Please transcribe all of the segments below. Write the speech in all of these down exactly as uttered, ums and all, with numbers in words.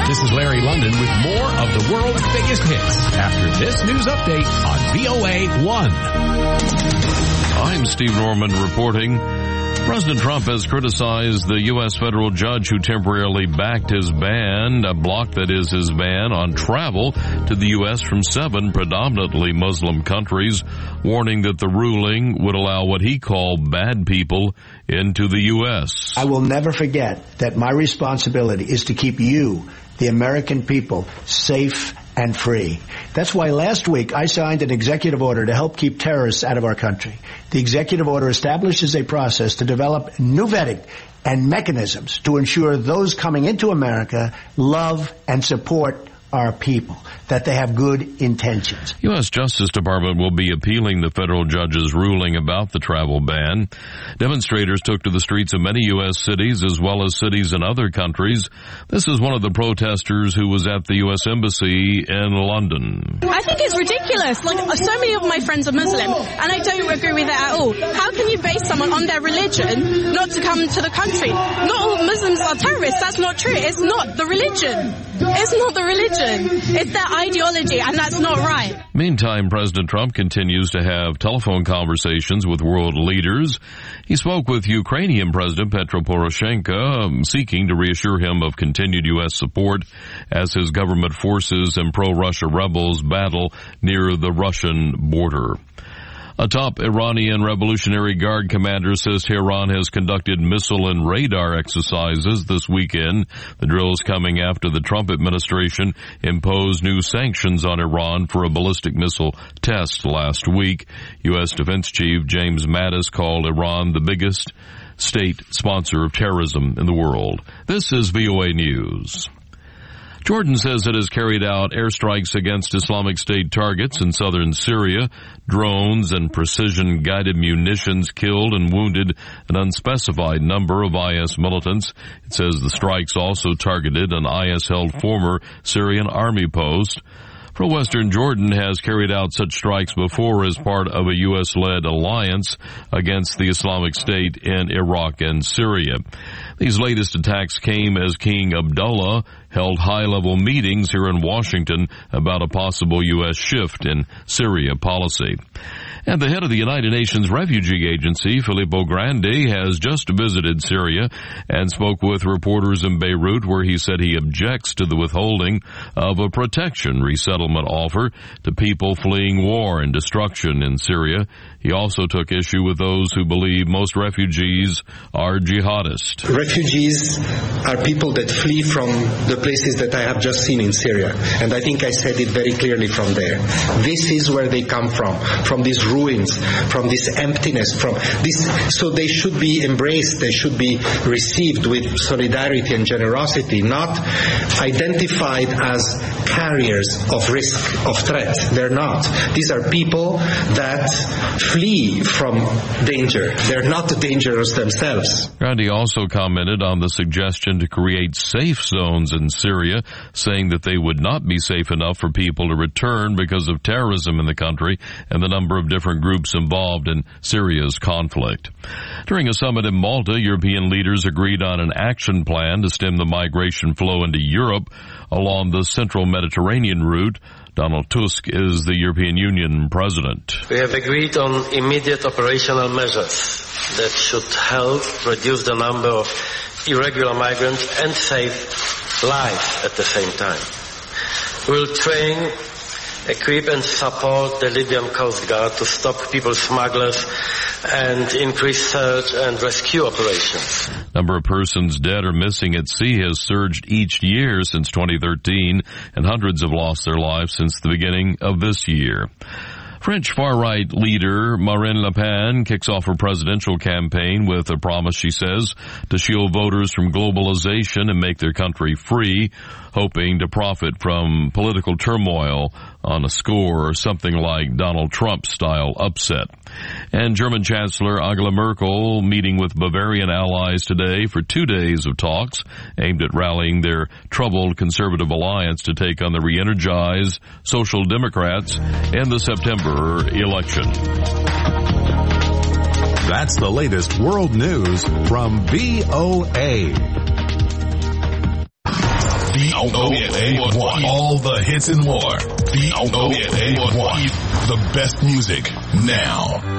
This is Larry London with more of the world's biggest hits after this news update on V O A one. I'm Steve Norman reporting. President Trump has criticized the U S federal judge who temporarily backed his ban, a block that is his ban on travel to the U S from seven predominantly Muslim countries, warning that the ruling would allow what he called bad people into the U S. I will never forget that my responsibility is to keep you, the American people, safe and free. That's why last week I signed an executive order to help keep terrorists out of our country. The executive order establishes a process to develop new vetting and mechanisms to ensure those coming into America love and support our people, that they have good intentions. U S Justice Department will be appealing the federal judge's ruling about the travel ban. Demonstrators took to the streets of many U S cities as well as cities in other countries. This is one of the protesters who was at the U S Embassy in London. I think it's ridiculous. Like, so many of my friends are Muslim, and I don't agree with that at all. How can you base someone on their religion not to come to the country? Not all Muslims are terrorists. That's not true. It's not the religion. It's not the religion. It's their ideology, and that's not right. Meantime, President Trump continues to have telephone conversations with world leaders. He spoke with Ukrainian President Petro Poroshenko, um, seeking to reassure him of continued U S support as his government forces and pro-Russia rebels battle near the Russian border. A top Iranian Revolutionary Guard commander says Tehran has conducted missile and radar exercises this weekend. The drills coming after the Trump administration imposed new sanctions on Iran for a ballistic missile test last week. U S Defense Chief James Mattis called Iran the biggest state sponsor of terrorism in the world. This is V O A News. Jordan says it has carried out airstrikes against Islamic State targets in southern Syria. Drones and precision-guided munitions killed and wounded an unspecified number of I S militants. It says the strikes also targeted an I S-held former Syrian army post. Pro-Western Jordan has carried out such strikes before as part of a U S-led alliance against the Islamic State in Iraq and Syria. These latest attacks came as King Abdullah held high-level meetings here in Washington about a possible U S shift in Syria policy. And the head of the United Nations Refugee Agency, Filippo Grandi, has just visited Syria and spoke with reporters in Beirut, where he said he objects to the withholding of a protection resettlement offer to people fleeing war and destruction in Syria. He also took issue with those who believe most refugees are jihadists. Refugees are people that flee from the places that I have just seen in Syria. And I think I said it very clearly from there. This is where they come from, from these ruins, from this emptiness, from this. So they should be embraced, they should be received with solidarity and generosity, not identified as carriers of risk, of threat. They're not. These are people that flee from danger. They're not dangerous themselves. Grandi also commented on the suggestion to create safe zones in Syria, saying that they would not be safe enough for people to return because of terrorism in the country and the number of different groups involved in Syria's conflict. During a summit in Malta, European leaders agreed on an action plan to stem the migration flow into Europe along the central Mediterranean route. Donald Tusk is the European Union president. We have agreed on immediate operational measures that should help reduce the number of irregular migrants and save lives at the same time. We'll train, equip and support the Libyan Coast Guard to stop people smugglers and increase search and rescue operations. Number of persons dead or missing at sea has surged each year since twenty thirteen, and hundreds have lost their lives since the beginning of this year. French far-right leader Marine Le Pen kicks off her presidential campaign with a promise, she says, to shield voters from globalization and make their country free, hoping to profit from political turmoil on a score or something like Donald Trump-style upset. And German Chancellor Angela Merkel meeting with Bavarian allies today for two days of talks aimed at rallying their troubled conservative alliance to take on the re-energized Social Democrats in the September election. That's the latest world news from V O A. V O A one. All the hits and more. V O A one. The best music now.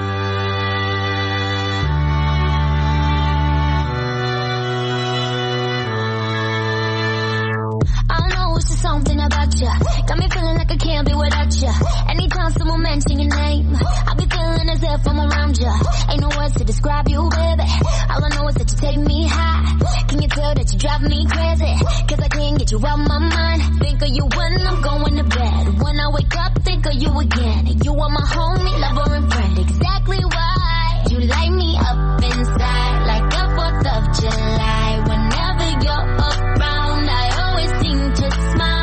Something about you got me feeling like I can't be without you. Anytime someone mention your name, I'll be feeling as if I'm around you. Ain't no words to describe you, baby. All I know is that you take me high. Can you tell that you drive me crazy? Cause I can't get you out my mind. Think of you when I'm going to bed. When I wake up, think of you again. You are my homie, lover, and friend. Exactly why you light me up inside like the fourth of July. Whenever you're around, I always seem to smile.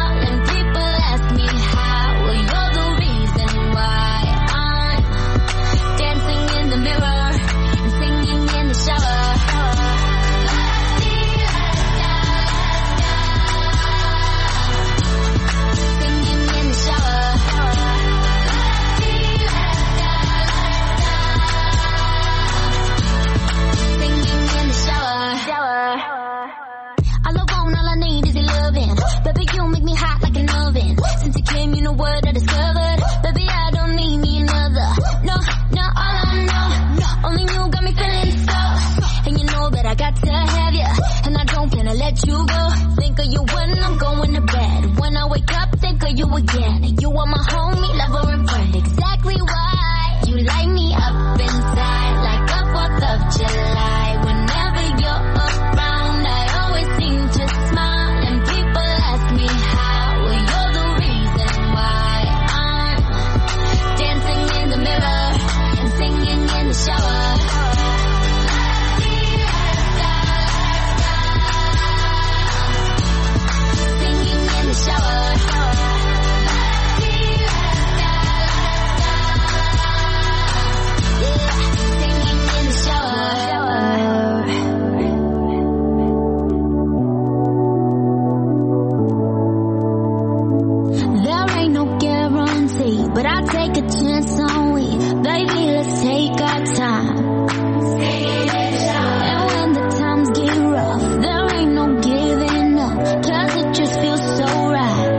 You know what I discovered? Baby, I don't need me another. No, no, all I know, no, only you got me feeling so. And you know that I got to have you, and I don't plan to let you go. Think of you when I'm going to bed. When I wake up, think of you again. You are my homie, lover, and friend. Exactly why you light me up inside like the fourth of July. Whenever you're around, I always seem to smile, and people ask me how. You're the reason why I'm dancing in the mirror and singing in the shower. Singing in the shower. Yeah, singing in the shower. There ain't no guarantee, but I take a chance on we. Baby, let's take our time. And when the times get rough, there ain't no giving up, cause it just feels so right.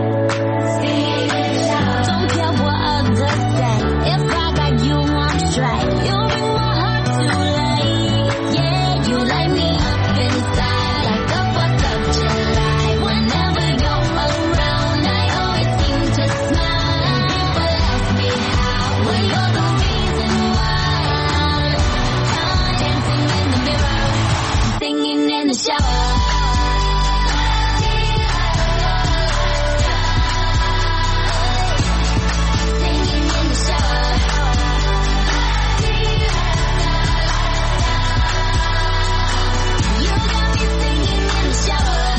Don't care what others say, if I got you on strike, you bring my heart to life. Yeah, you light me up inside like the fourth of July. Whenever you're around, I always seem to smile, and people ask me how. Well, you're the reason why I'm dancing in the mirror, singing in the shower. Singing in the shower. You got me singing in the shower.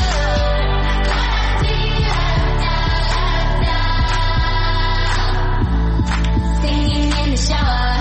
Singing in the shower.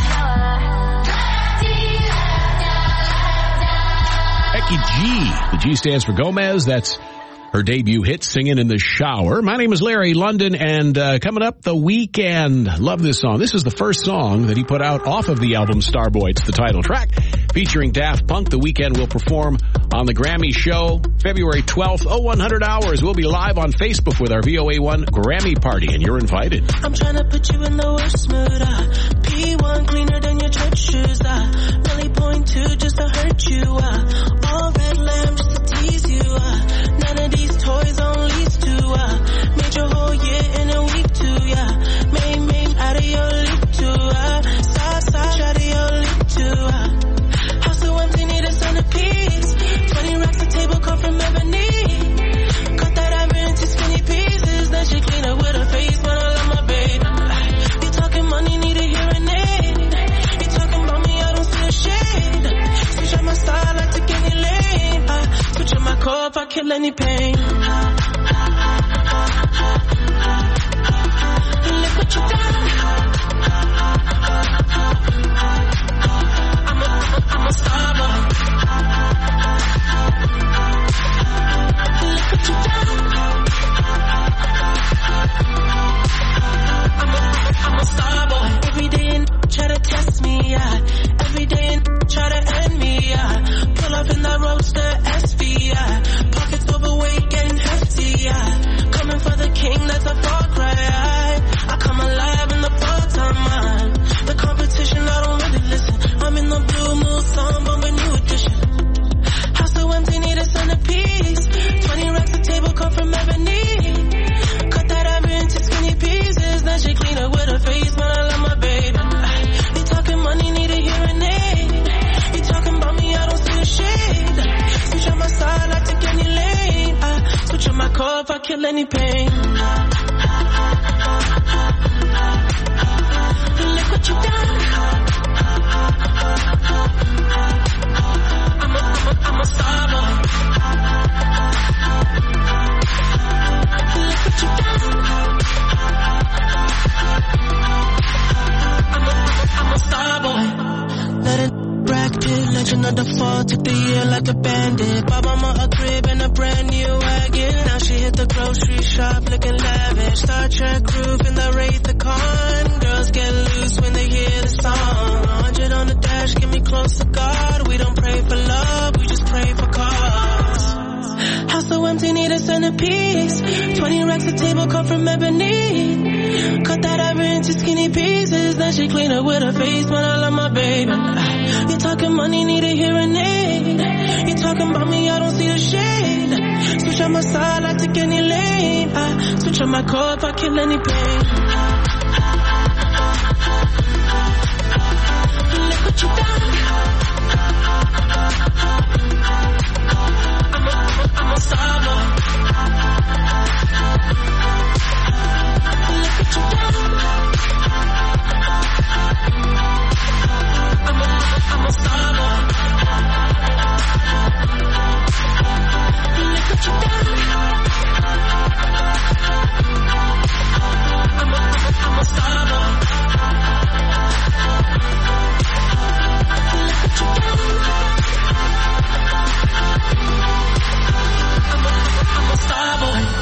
Becky G. The G stands for Gomez. That's her debut hit, Singing in the Shower. My name is Larry London, and uh, coming up, The Weeknd. Love this song. This is the first song that he put out off of the album Starboy. It's the title track. Featuring Daft Punk, The Weeknd will perform on the Grammy show February twelfth, oh one hundred hours. We'll be live on Facebook with our V O A one Grammy party, and you're invited. I'm trying to put you in the worst mood. Uh, P one cleaner than your church shoes. Uh, really point two just to hurt you. Uh, all red lamb just to tease you. Uh, none of these toys on lease to. Uh, made your whole year in a week too. Yeah, main main out of your league too. Uh, side side out of your league too. Uh, house so empty, need a centerpiece. Twenty racks a table come from ebony. Cut that ivory into skinny pieces. Then she clean up with her face, man, I love my babe. You talking money, need a hearing aid. You talking about me, I don't see a shade. Switch on my side, like to get any lane. I switch on my core if I kill any pain. Look what you done. I'm a, I'm a star boy. Look what you done. I'm a, I'm a star boy. Every day and try to test me, yeah. Every day and try to end me, yeah. Pull up in the roadster S V, yeah. Pockets overweight, getting hefty, yeah. core if I kill any pain. Look what you done. I'm a, I'm a, I'm a star boy. Look what you done. I'm a, I'm a star boy. Let it bracket, legend of the fall, took the year like a bandit. Bought mama a crib and a brand new wagon. Now she hit the grocery shop looking lavish. Star Trek roof in the Wraith the Con. Girls get loose when they hear the song. one hundred on the dash, get me close to God. We don't pray for love, we just pray for cause. House so empty, need a centerpiece. twenty racks a table come from ebony. Cut that ever into skinny pieces. Then she clean up with her face when I love my baby. You talking money, need a hearing aid. You talking about me, I don't see the shade. Switch on my side, I take any lane. I switch on my core if I kill any pain. Look what you done. I'm a, I'm a, I'm a star boy. Look what you done. I'm a, I'm a star boy. Look what you done. I'm a, I'm a, I'm a star boy. Look what you done. I'm a, I'm a star boy.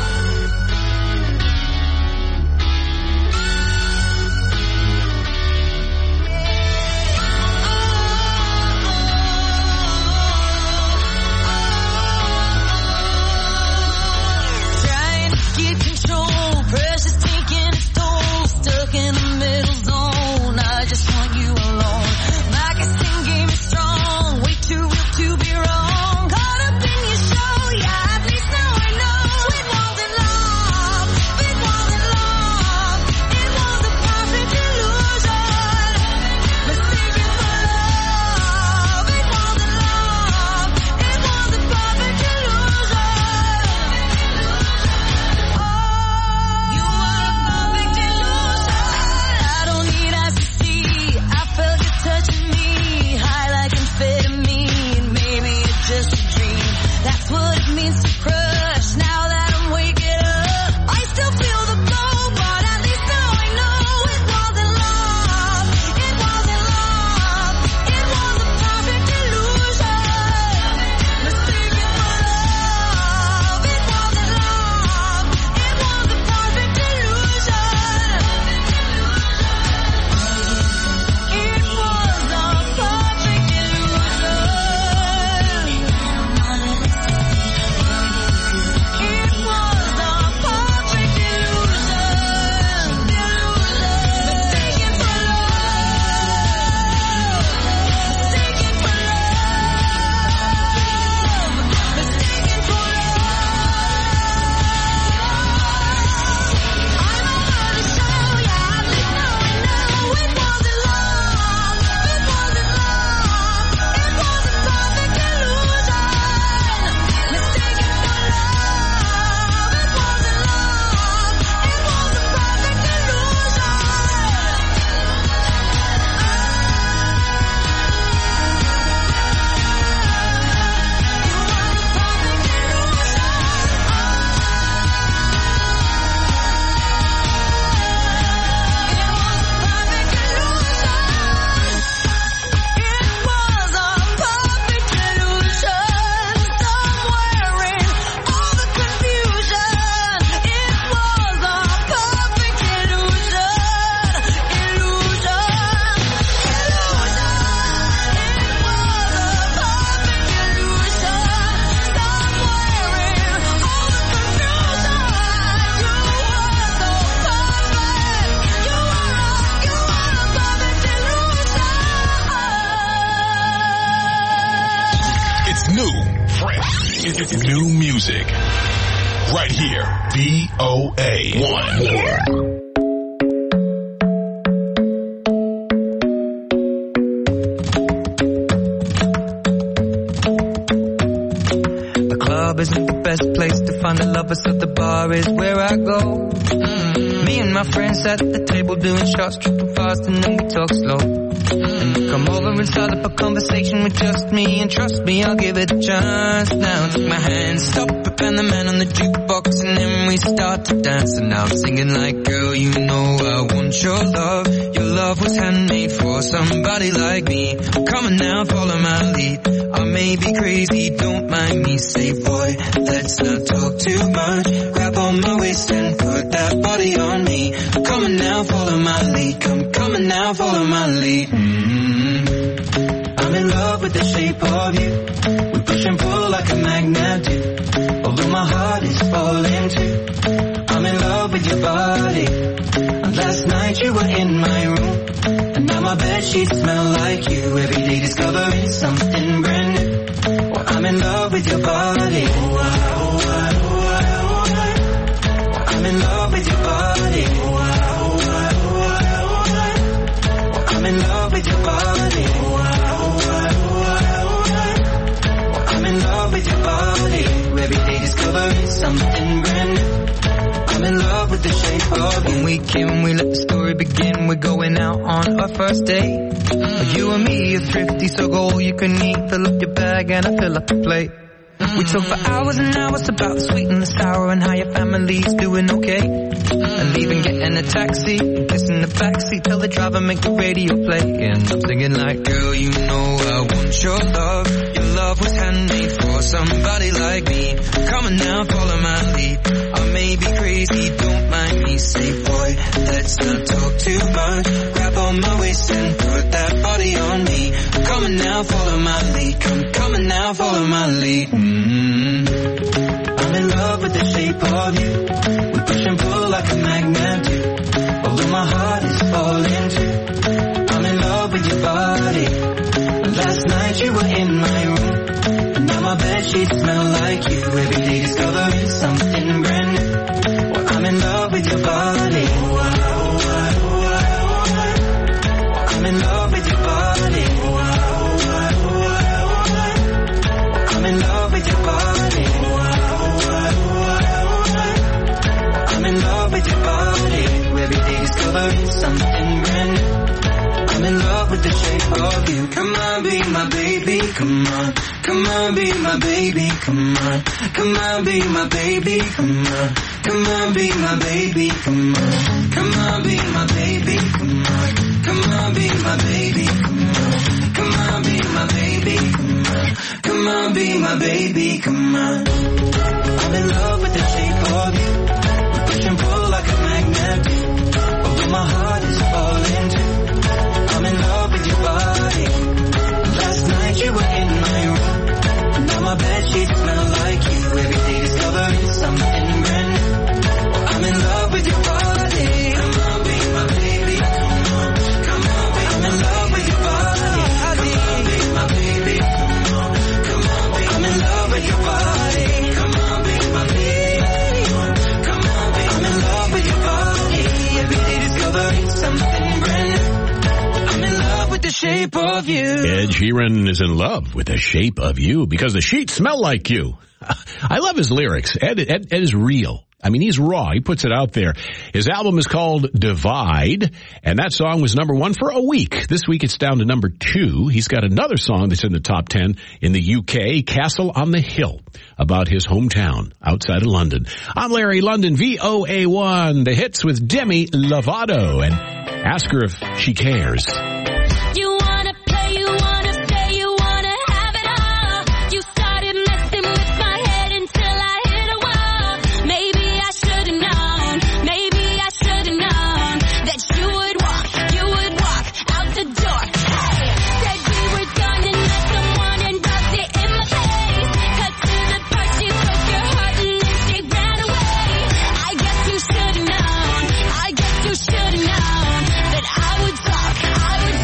New music. Right here. V O A one. Isn't the best place to find the love lovers, so the bar is where I go. Mm-hmm. Me and my friends at the table doing shots, tripping fast, and then we talk slow. Mm-hmm. Come over and start up a conversation with just me, and trust me, I'll give it a chance. Now take my hand, stop it, and the man on the jukebox, and then we start to dance. And now I'm singing like, girl, you know I want your love. Your love was handmade for somebody like me. Come on now, follow my lead. I may be crazy, don't mind me. Say, boy, let's not talk too much. Grab on my waist and put that body on me. Come on now, follow my lead. Come, come on now, follow my lead. Mm-hmm. I'm in love with the shape of you. We push and pull like a magnet do. Although my heart is falling too. I'm in love with your body. And last night you were in my room. And now my bedsheets smell like you. Every day discovering something brand new. Well, I'm in love with your body. Oh, I, oh, I, oh, I, oh, I. Well, I'm in love with your body. Oh, I, oh, I, oh, I, oh, I. Well, I'm in love with your body. Oh, I, oh, I, oh, I, oh, I. Well, I'm in love with your body. Every day discovering something brand new. I'm in love with the shape of you. When we came, we let the story begin. We're going out on our first date. Mm-hmm. You and me are thrifty, so go all you can eat. Fill up your bag and I fill up the plate. Mm-hmm. We talk for hours and hours about the sweet and the sour and how your family's doing okay. Mm-hmm. And leaving, getting a taxi, and kissing the backseat. Tell the driver make the radio play. And I'm singing like, girl, you know I want your love. Your love was handmade for somebody like me. Come on now, follow my lead. I may be crazy, don't mind me. Say, boy, let's not talk too much. Grab on my waist and put that body on me. Come on now, follow my lead. Come, come on now, follow my lead. Mm-hmm. I'm in love with the shape of you. We push and pull like a magnet do. Although my heart is falling too. I'm in love with your body. And last night you were in my room. And now my bedsheets smell like you. Every day discovering something brand new. Well, I'm in love with your body. Oh, I, oh, I, oh, I, oh, I. Well, I'm in love with your body. Oh, I, oh, I, oh, I, oh, I. Well, I'm in love with your body. Oh, I, oh, I, oh, I, oh, I. Well, I'm in love with your body. Every day discovering something brand new. I'm in love with the shape of you. Come on, be my baby, come on. Come on, be my baby, come on. Come on, be my baby, come on. Come on, be my baby, come on. Come on, be my baby, come on. Come on, be my baby, come on. Come on, be my baby, come on. Come on, be my baby, come on. I'm in love with the shape of you. We push and pull like a magnet. Although my heart is falling too. I'm in love with your body. Last night you were in my room. Now my bedsheets smell like you. Every day discovering something brand new. Well, I'm in love with your body. Come on, be my baby. Come on, come on, be. I'm in love with your body. Come on, be my baby. Come on, come on, be. I'm in love with your body. Come on, be my baby. Come on, be. I'm in love with your body. Every day discovering something brand new. The shape of you. Ed Sheeran is in love with the shape of you because the sheets smell like you. I love his lyrics. Ed, Ed, Ed is real. I mean, he's raw. He puts it out there. His album is called Divide, and that song was number one for a week. This week it's down to number two. He's got another song that's in the top ten in the U K, Castle on the Hill, about his hometown outside of London. I'm Larry London, V O A one, the hits with Demi Lovato, and ask her if she cares. I would talk, I would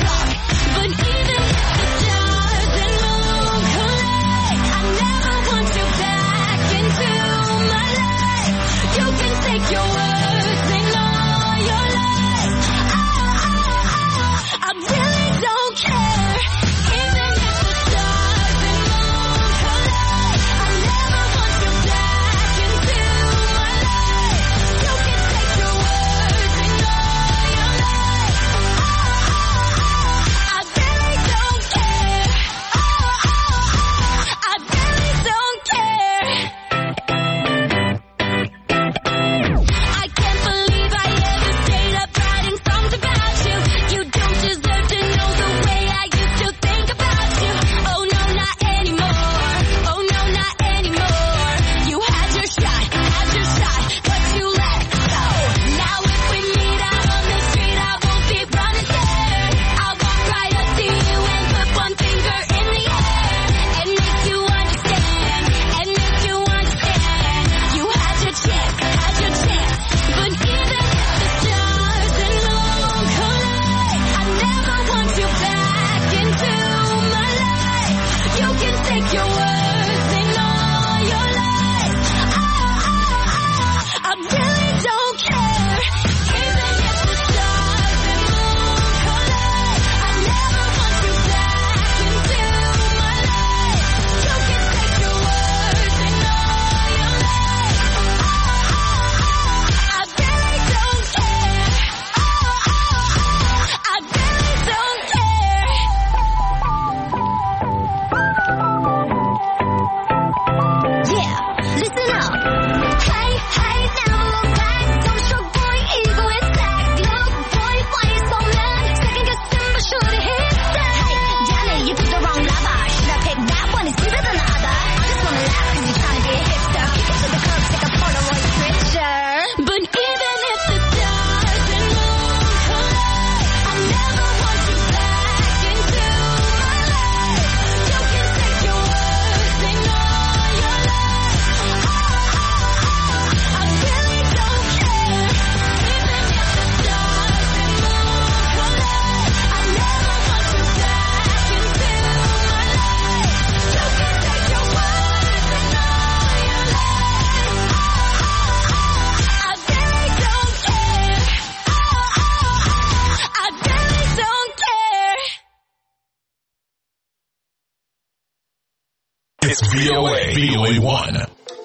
It's V O A, V O A one.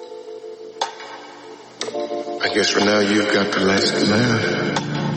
I guess for now you've got the last laugh.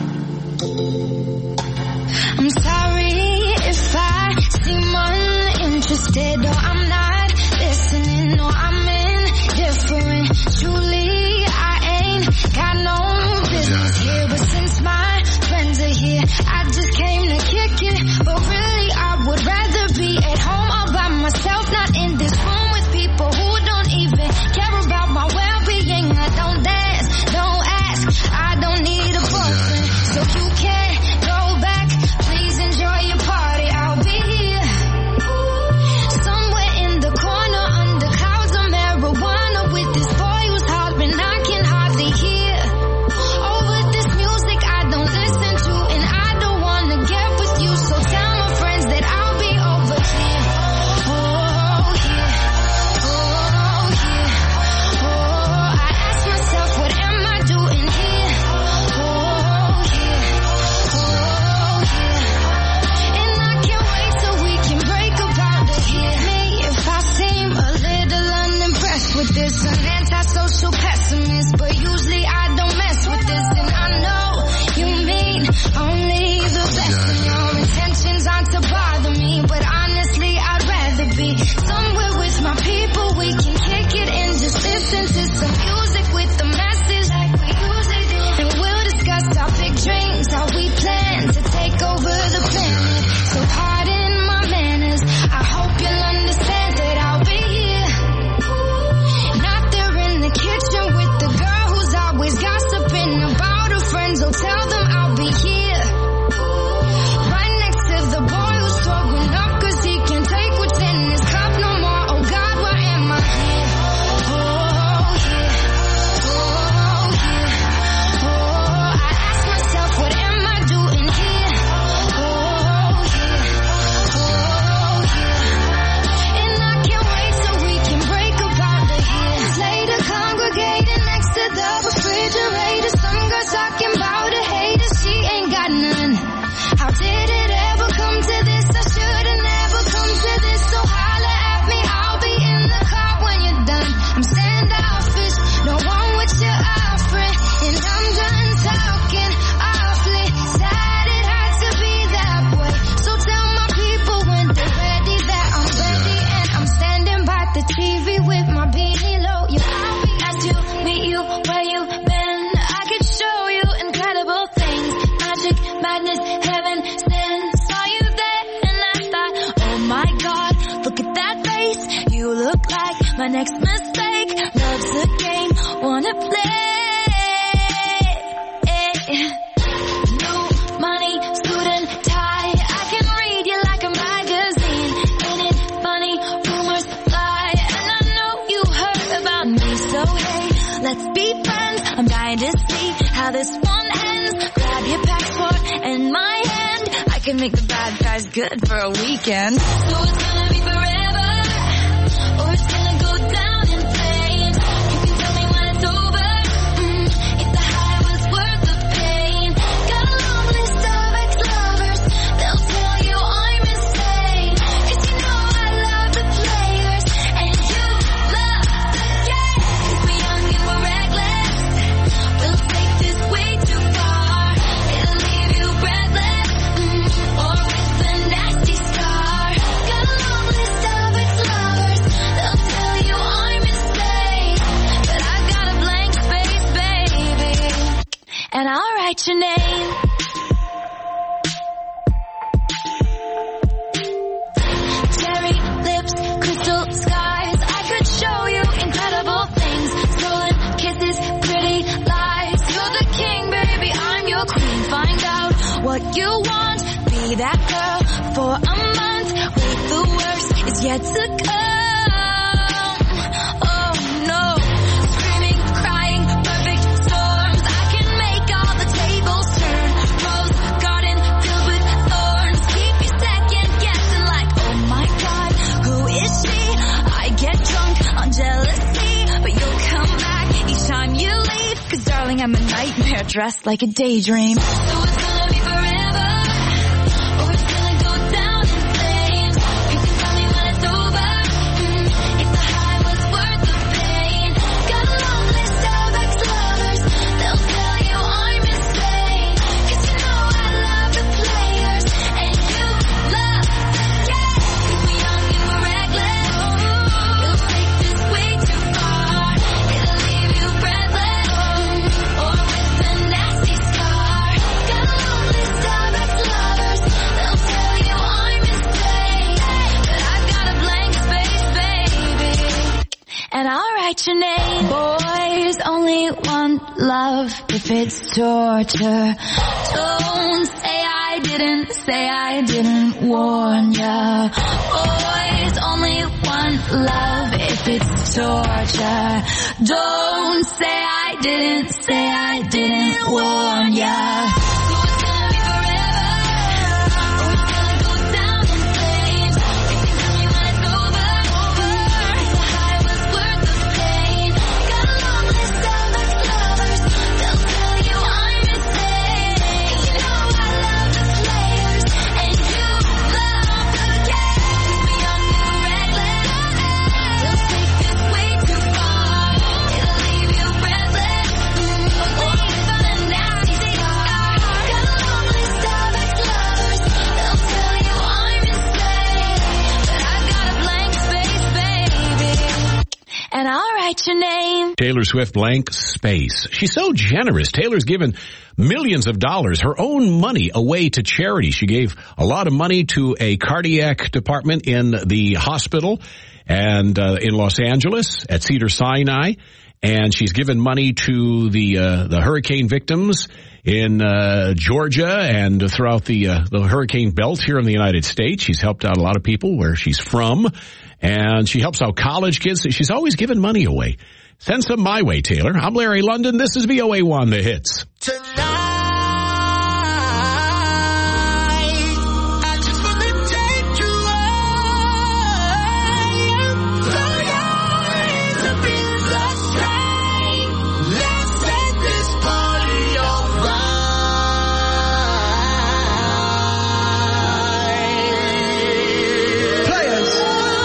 I'm sorry if I seem uninterested, or I'm not listening, or I'm indifferent. Truly, I ain't got no business here, but since my friends are here, I just came to kick it. But really, I would rather be at home all by myself, not in this room with people who don't even care about my well-being. I don't dance, don't ask, I don't need a boyfriend, so you can't go back. Please enjoy your party, I'll be here somewhere in the corner under clouds of marijuana with this boy who's hollering I can hardly hear. Over this music I don't listen to, and I don't wanna get with you, so tell my friends that I'll be over here. Oh, here. Oh, here. Oh, I ask myself, what am I doing here? Oh, here. Oh, here. And I can't wait till we can break up out of here. Me, if I seem a little unimpressed with this, an antisocial pessimist, but usually I don't mess with this, and I know you mean only the best, and your intentions aren't to bother me, but honestly I'd rather be somewhere with my people. We can kick it and just listen to some music with the message like we usually do, and we'll discuss our big dreams, how we plan to take over the planet. So pardon my manners, I hope you'll understand that I'll be here, not there in the kitchen with the girl who's always gossiping about her friends. Oh, tell them I'll be here right next to the boy who's throwing up cause he can't take what's in his cup no more. Oh God, why am I here? Oh, here. Oh, here. Oh, I ask myself, what am I doing here? Oh, here. Oh, here. And I can't wait till we can break up out of here. Later congregating next to the refrigerator, some girl talking about a hater, she ain't got none. How did it ever come to this? I should've never come to this, so holla at me, I'll be in the car when you're done. I'm standoffish, don't want what you're offering, and I'm done talking awfully. Sad it had to be that way, so tell my people when they're ready that I'm ready, and I'm standing by the T V with my beanie low. Yeah, I'll be nice to meet you where you been. I could show you incredible things, magic, madness, heaven, sin. Saw you there and I thought, oh my God, look at that face. You look like my next mistake. Love's a game, wanna play. New money, suit and tie. I can read you like a magazine. Ain't it funny? Rumors fly, and I know you heard about me. So hey, let's be friends. I'm dying to see how this one ends. Grab your passport and my hand. I can make the bad guys good for a weekend. So it's gonna be forever, or it's gonna go down in flames. You can tell me when it's over, mm, if the high was worth the pain. Got a long list of ex-lovers, they'll tell you I'm insane. Cause you know I love the players, and you love the game. Cause we're young and we're reckless, we'll take this way too far. It'll leave you breathless, mm, or with a nasty scar. Got a long list of ex-lovers, they'll tell you I'm insane. But I've got a blank space, baby, and I'll write your name. Cherry lips, crystal skies. I could show you incredible things. Stolen kisses, pretty lies. You're the king, baby, I'm your queen. Find out what you want, be that girl for a month. Wait, the worst is yet to come. Oh no, screaming, crying, perfect storms. I can make all the tables turn. Rose garden filled with thorns. Keep you second guessing like, oh my God, who is she? I get drunk on jealousy, but you'll come back each time you leave. Cause darling, I'm a nightmare dressed like a daydream. So it's gonna be forever, or it's gonna go down in flames. You can tell me when it's over, mm, if the want love if it's torture. Don't say I didn't, say I didn't warn ya. Boys only want love if it's torture. Don't say I didn't, say I didn't warn ya. And I'll write your name. Taylor Swift, Blank Space. She's so generous. Taylor's given millions of dollars, her own money, away to charity. She gave a lot of money to a cardiac department in the hospital and uh, in Los Angeles at Cedars-Sinai. And she's given money to the uh, the hurricane victims in uh, Georgia and throughout the uh, the hurricane belt here in the United States. She's helped out a lot of people where she's from. And she helps out college kids. She's always giving money away. Send some my way, Taylor. I'm Larry London. This is V O A one, The Hits. Tonight, I just want to take you away. Throw your hands up in the sky. Let's set this party on fire. Players.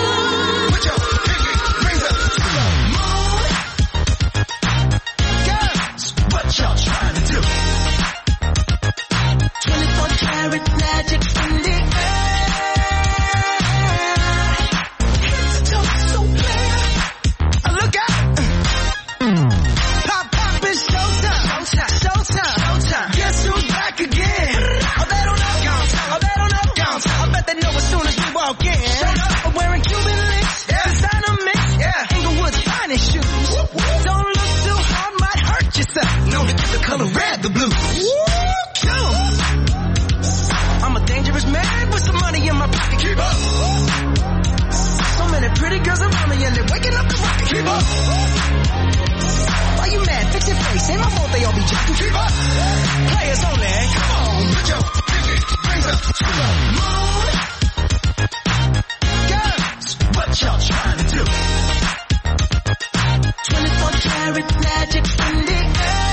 Y'all trying to do twenty-four karat magic in the air. Head to toe, so clear. Look out. Pop, pop, it's showtime. Showtime, showtime, showtime. Guess who's back again? Oh, they don't know. Oh, they don't know. I bet they know as soon as we walk in. I'm wearing Cuban links. Yeah. Designer mix. Yeah. Inglewood's finest shoes. Whoop, whoop. Don't look too hard, might hurt yourself. Known to give the color red the blues. I'm a dangerous man with some money in my pocket. Keep up. So many pretty girls around me and they're waking up the rocket. Keep up. Why you mad? Fix your face. Ain't my fault they all be jacking. Keep up. Players only. Come on, put your pinky rings up to the moon. Girls, what y'all trying to do? twenty-four karat magic in the air.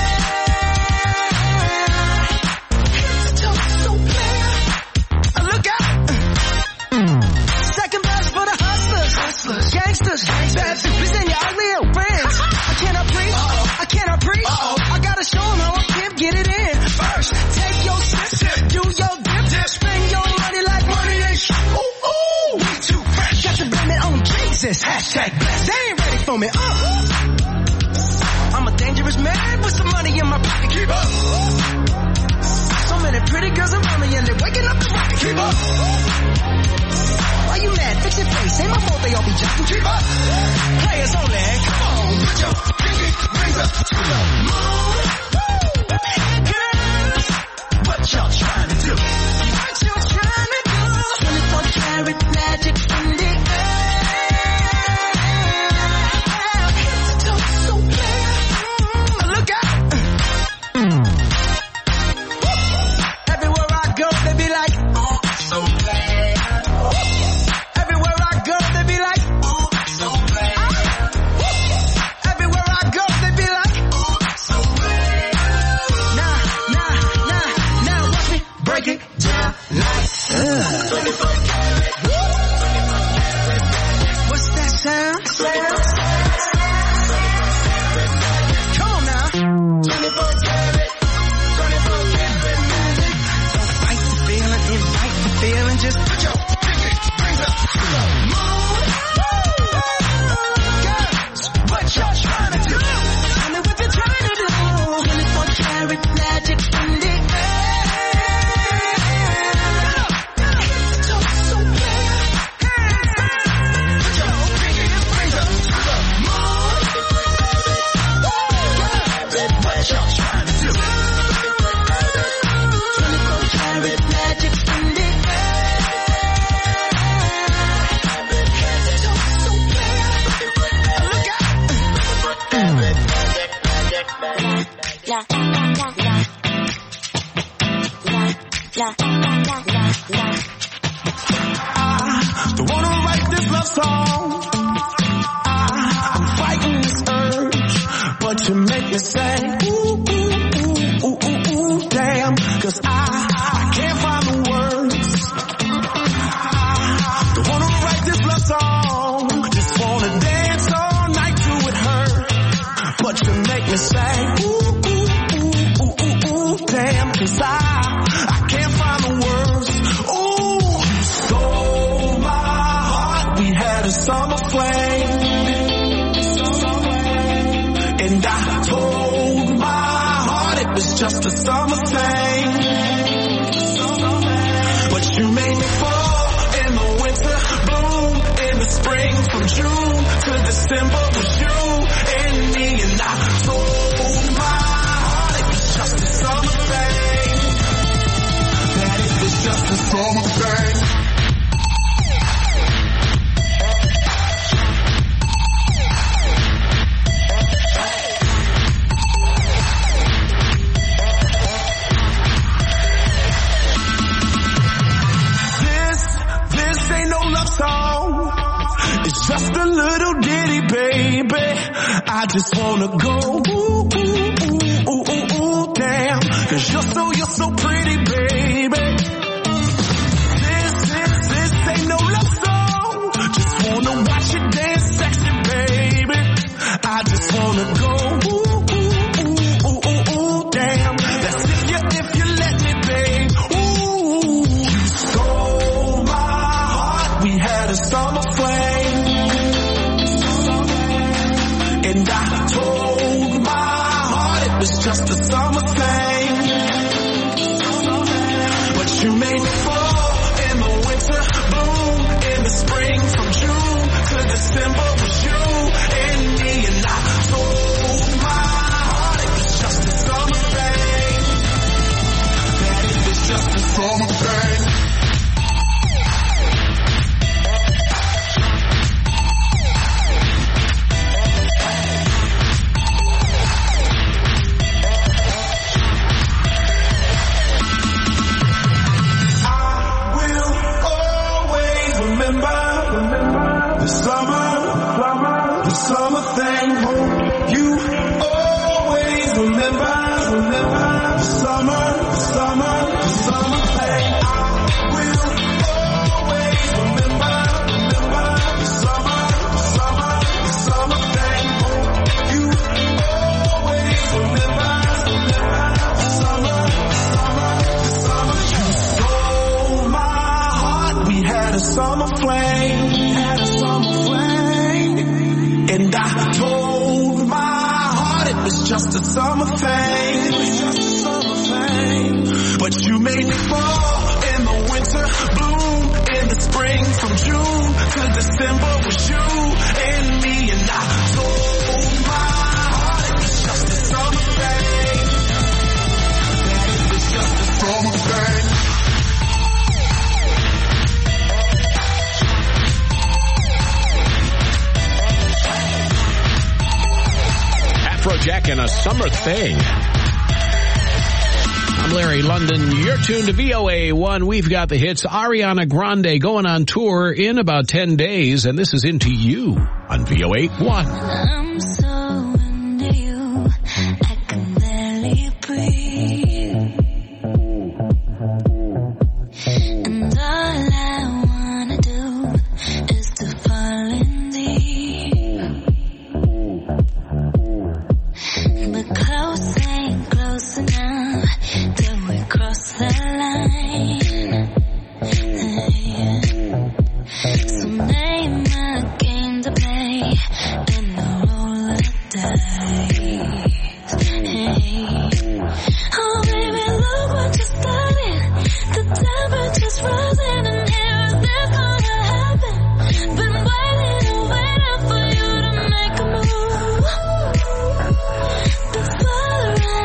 Gangsters, bad bitches and your ugly old friends. I cannot preach, I cannot preach. I gotta show them how I can get it in. First, take your sip, do your dip, spend your money like money ain't shit. Ooh, ooh, we too fresh. Got to blame it on Jesus. Hashtag blessed. They ain't ready for me. Uh. I'm a dangerous man with some money in my pocket. Keep up. So many pretty girls around me and they're waking up the rocket. Keep up. Why you mad? Fix your face. Ain't my fault they all be jacking. Keep up. Players only. Come on, put your pinky rings up to the moon. Girls, what y'all trying to do? What y'all trying to do? twenty-four karat magic in the air. Head to toe, so clear. Look out. Everywhere I go, they be like, oh, so clear. Everywhere I go, they be like, oh, so bad. Everywhere I go, they be like, oh, so pleasure. twenty-four karat magic in the La, la, la, la. La, la, la, la, la. I don't wanna write this love song. I, I'm fighting this urge, but you make me say, ooh, ooh, ooh, ooh, ooh, ooh, damn. Cause I, I can't find the words. I don't wanna write this love song. Just wanna dance all night to it hurt. But you make me say, ooh, ooh, ooh, ooh, ooh, ooh, damn. Cause I, I can't find the words. Ooh, you stole my heart. We had a summer flame. And I told my heart it was just a summer thing. But you made me fall in the winter, bloom in the spring, from June to December was you and me. And I told my heart it was just a summer thing. That it was just a summer thing. It's just a little ditty, baby. I just wanna go, ooh, ooh, ooh, ooh, ooh, ooh, damn. Cause you're so, you're so pretty, baby. This, this, this ain't no love song. Just wanna watch you dance sexy, baby. I just wanna go, ooh, ooh, ooh, ooh, ooh, ooh, damn. That's if you, if you let me, babe. Ooh, you stole my heart. We had a summer flame. And I told my heart it was just a summer thing. But you made me fall in the winter, bloom in the spring, from June to December was you and me. And I told my heart it was just a summer thing. That it was just a summer thing. The summer, the summer thing. You always remember, remember the summer, the summer, the summer thing. I will always remember, remember the summer, the summer, the summer thing. You always remember, remember the summer, the summer, the summer. You stole my heart. We had a summer flame. Had a summer flame. And I told my heart it was just a summer thing. It was just a summer thing. But you made me fall in the winter, bloom in the spring, from June to December was you and me. And I told my heart it was just a summer thing. That it was just a summer thing. Afrojack and a summer thing. I'm Larry London. You're tuned to V O A one. We've got the hits. Ariana Grande going on tour in about ten days, and this is Into You on V O A one. I'm so into you, I can barely breathe. And all I wanna do is to fall in deep. But close ain't close enough till we cross the line. So name a game to play in the roll of dice. Hey. Oh baby, look what you started. The temperature's rising and here is this gonna happen. Been waiting and waiting for you to make a move. Been swallowing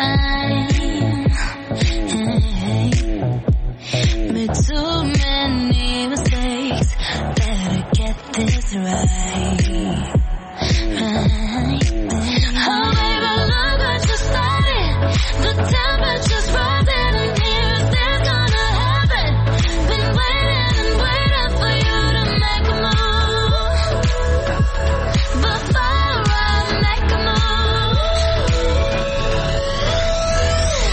time. Hey, made too many mistakes. Better get this right. Right. Oh baby, look what you started. The temperature's rising and here is this gonna happen. Been waiting and waiting for you to make a move. Before I make a move.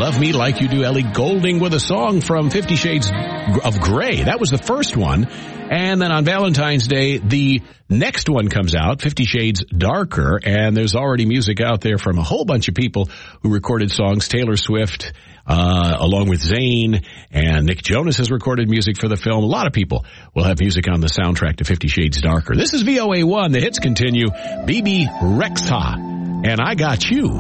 Love Me Like You Do, Ellie Goulding with a song from Fifty Shades of Grey. That was the first one. And then on Valentine's Day, the next one comes out, Fifty Shades Darker, and there's already music out there from a whole bunch of people who recorded songs. Taylor Swift, uh, along with Zayn, and Nick Jonas has recorded music for the film. A lot of people will have music on the soundtrack to Fifty Shades Darker. This is V O A one. The hits continue. Bebe Rexha, and I Got You.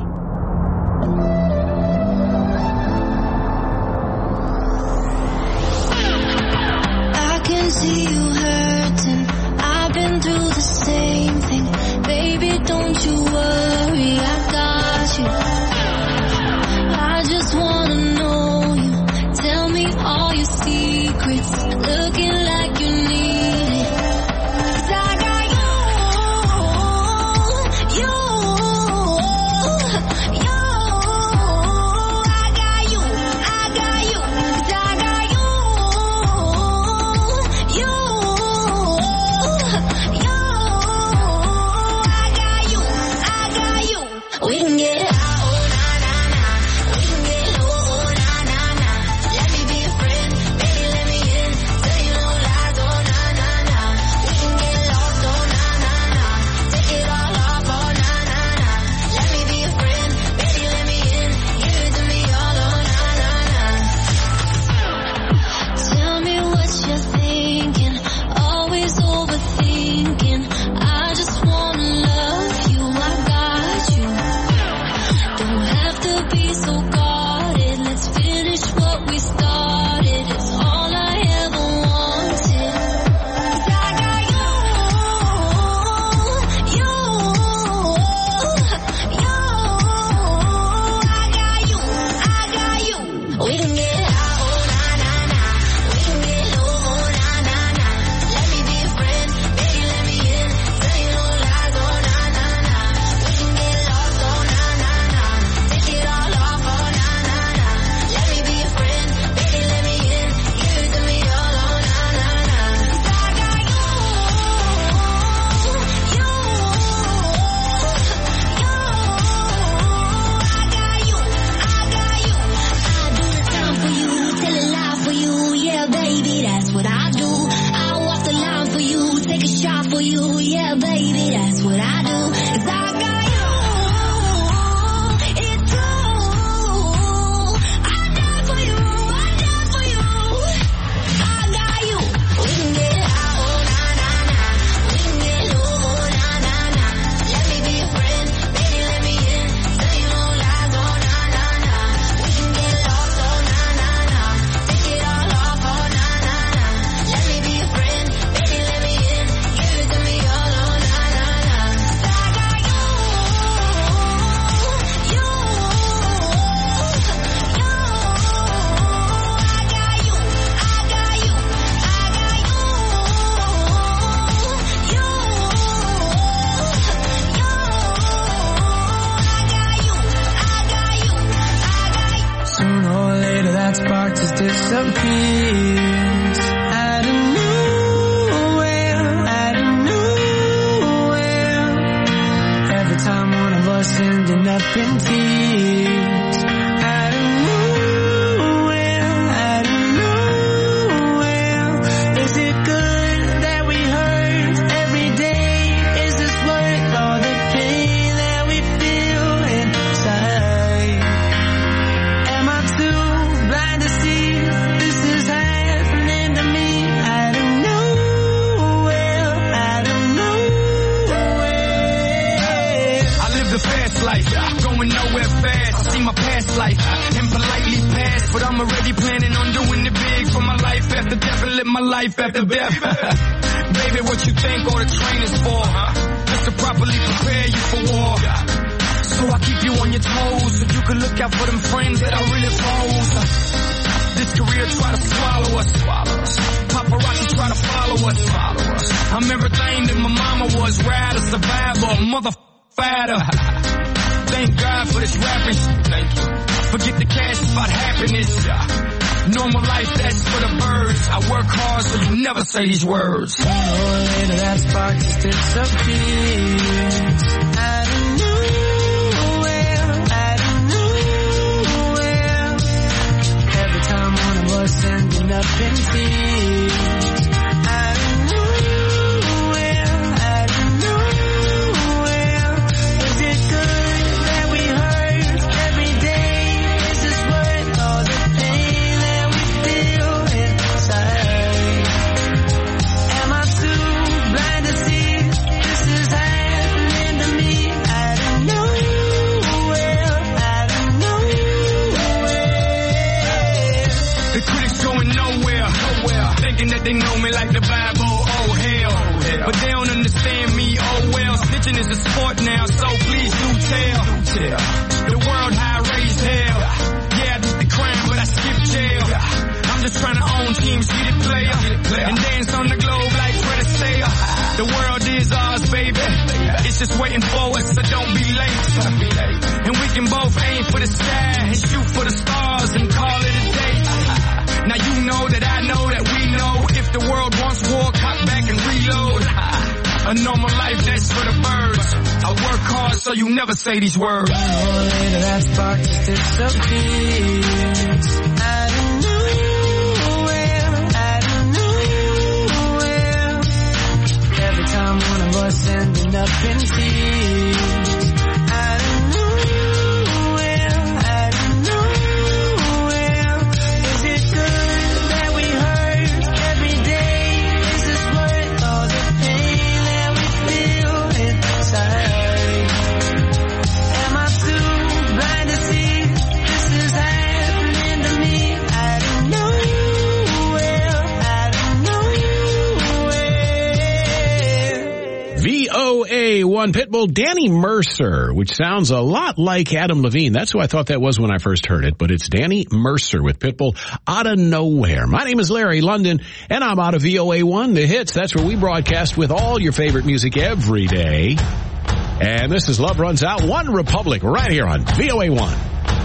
See you hurting, I've been through the same thing. Baby, don't you worry, I got you. I just wanna know you. Tell me all your secrets, looking like you need it. 'Cause I got you, you, you. I got you, I got you. 'Cause I got you. We can get high, oh na na na. We can get low, oh na na na. Let me be a friend, baby, let me in. Tell you no lies, oh na na na. We can get lost, oh na na na. Take it all off, oh na na na. Let me be a friend, baby, let me in. Give it to me all, oh na na na. Tell me what you're thinking, always overthinking. I just wanna love you, I got you. Don't have to be so guarded. Let's finish what we started. It's all I ever wanted. 'Cause I got you, you, you. I got you, I got you. We can get high, oh na na na. We can get low, oh na na na. Let me be a friend, baby, let me in. Tell you no lies, oh na na na. We can get lost, oh na na na. Take it all off, oh na na na. Let me be a friend, baby, let me in. Give it to me all, oh na na na. 'Cause I got you, you, you. I got you, I got you. I do the time for you, tell a lie for you. Yeah, baby, that's what I do. I walk the line for you, take a shot for you. Yeah, baby, that's what I do. 'Cause I got you, it's true. I die for you, I die for you. I got you. We can get high, oh na na na. We can get low, oh na na na. Let me be a friend, baby, let me in. Tell you no lies, oh na na na. We can get lost, oh na na na. Take it all off, oh na na na. Let me be a friend, baby, let me in. Give it to me all, oh na na na. 'Cause I got you, you, you. I got you, I got you, I got you, you, you. I got you, I got you, I got you. Sooner or later that spark just disappears. Out of nowhere, out of nowhere. Every time one of us ending up in tears. Out of nowhere, out of nowhere. Is it good that we hurt every day? Is this worth all the pain that we feel inside? Am I too blind to see this is happening to me? Out of nowhere, out of nowhere. I live the fast life, going nowhere fast. I see my past life and politely pass, but I'm already planning on doing it big for my life after death and live my life after death. Baby, what you think all the training's for? Just to properly prepare you for war. So I keep you on your toes so you can look out for them friends that are really foes. This career try to swallow us. Paparazzi try to follow us. I'm everything that my mama was, ride a survivor, mother fatter. Thank God for this rapping. Thank you. Forget the cash, it's about happiness. Normal life, that's for the birds. I work hard so you never say these words. Sooner or later that spark just disappears. Out of nowhere, out of nowhere. they know me like the Bible, oh hell. But they don't understand me, oh well. Snitching is a sport now, so please do tell. The world high raised hell. Yeah, I did the crime, but I skipped jail. I'm just trying to own teams, get it player. And dance on the globe like Fred Astaire. The world is ours, baby. It's just waiting for us, so don't be late. And we can both aim for the sky and shoot for the stars and call it a day. Now you know that I know that we know if the world wants war, cock back and reload. A normal life, that's for the birds. I work hard so you never say these words. Later that spark just disappears. I don't know where, I don't know where. Every time one of us ending up in tears. I don't know where, I don't know where. Is it good that we hurt every day? Is this worth all the pain that we feel inside? Am I too blind to see this is happening to me? I don't know where, I don't know where. V O A one Pitbull, Danny Mercer, which sounds a lot like Adam Levine. That's who I thought that was when I first heard it, but it's Danny Mercer with Pitbull, Out of Nowhere. My name is Larry London, and I'm out of V O A one, The Hits. That's where we broadcast with all your favorite music every day. And this is Love Runs Out, One Republic, right here on V O A one.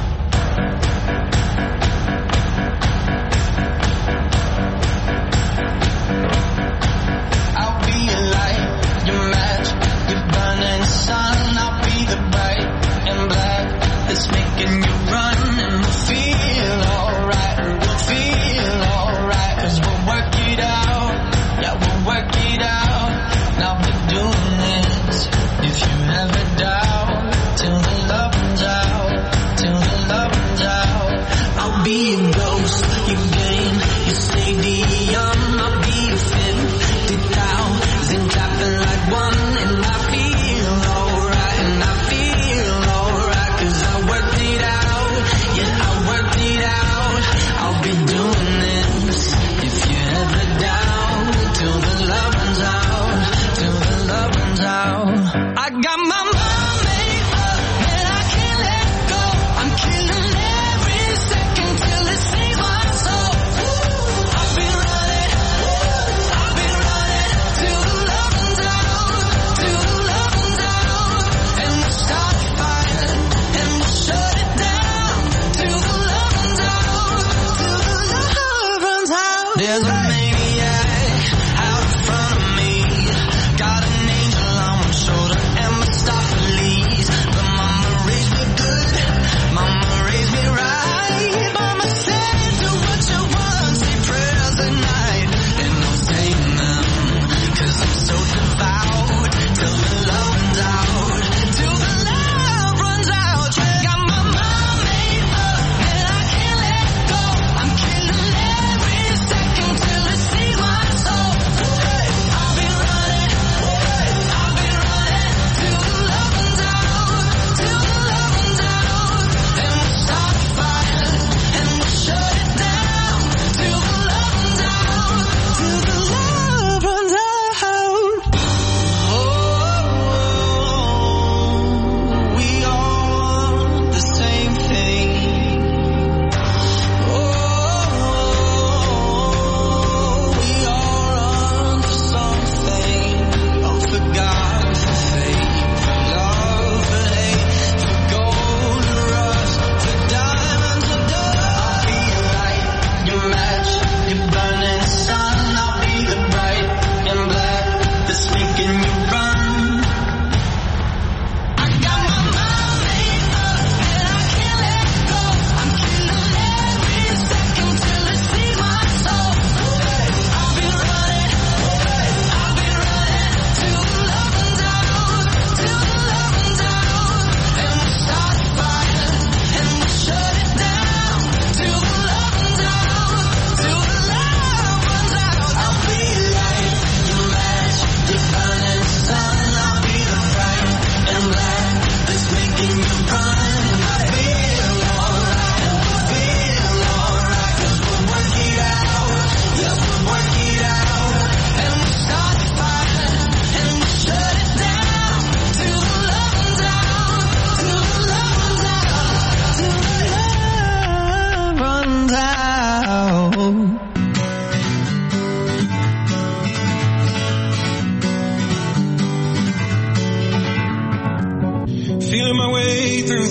I'll be your light, your match, your burning sun. I'll be the bright and black that's making you run. And we'll feel alright, we'll feel alright. Cause we'll work it out, yeah, we'll work it out. Now we're doing this, if you ever doubt. Till the love runs out, till the love runs out.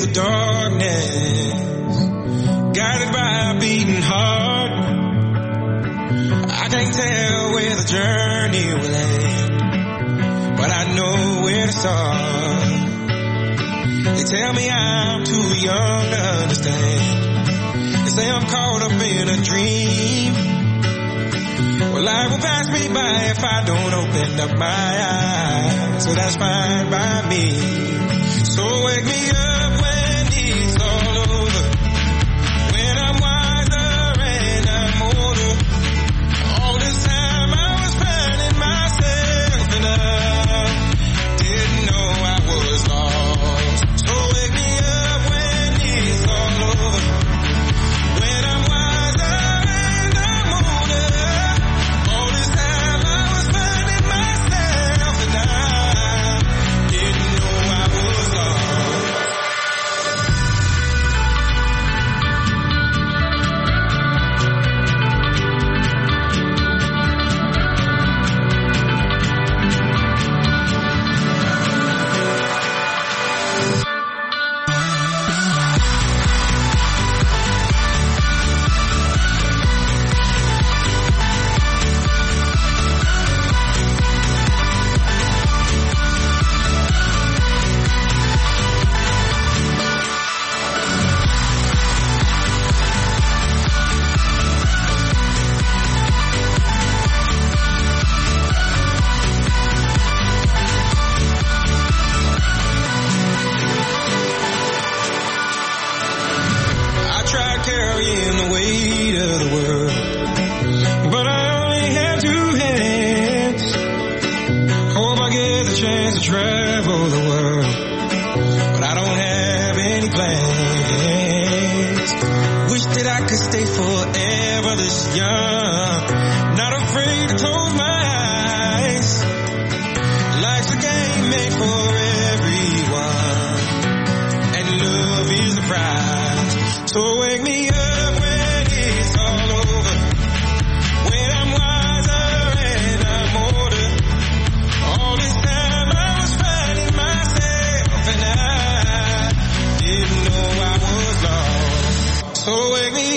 the darkness, guided by a beating heart. I can't tell where the journey will end, but I know where to start. They tell me I'm too young to understand. They say I'm caught up in a dream. Well, life will pass me by if I don't open up my eyes. So that's fine by me. So wake me up when it's all over, when I'm wiser and I'm older. All this time I was finding myself and I didn't know I was lost. So wake me up when it's all over, when I'm wiser and I'm older. All this time I was finding myself and I didn't know I was lost. I tried carrying the weight of the world, but I only have two hands. Hope I get the chance to travel the world, but I don't have any plans. Wish that I could stay forever this young, not afraid to close my eyes. Life's a game made for everyone, and love is the prize. So wake me up when it's all over, when I'm wiser and I'm older. All this time I was finding myself and I didn't know I was lost. So wake me